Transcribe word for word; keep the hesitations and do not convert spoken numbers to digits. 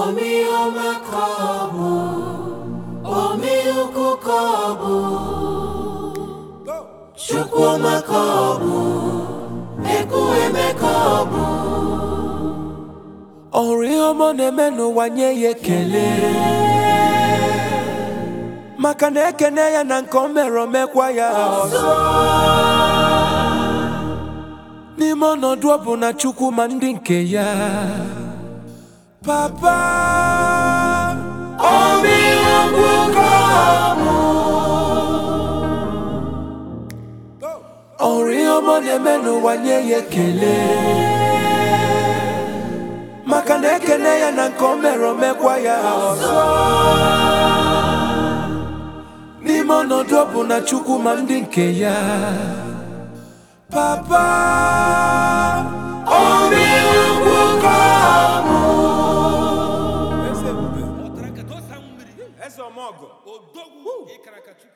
Omi omakabu, omi ukukabu, Chukwu makabu, eku emekabu. Ori omo neme n'ụwa nye ya ekele, maka na ekene ya na nke o mere omekwa ya ọzọ. N'ime ọnọdụ ọ bụ na Chukwu ma ndị nke ya. Papa, omi ukukabu, ori omo neme n'ụwa nye ya ekele, maka na ekene ya na nke o mere omekwa ya ọzọ. N'ime ọnọdụ ọ bụ na Chukwu ma ndị nke ya. Papa, omi ukukabu. Eze Omogo, Odogwu, Ikarakatu.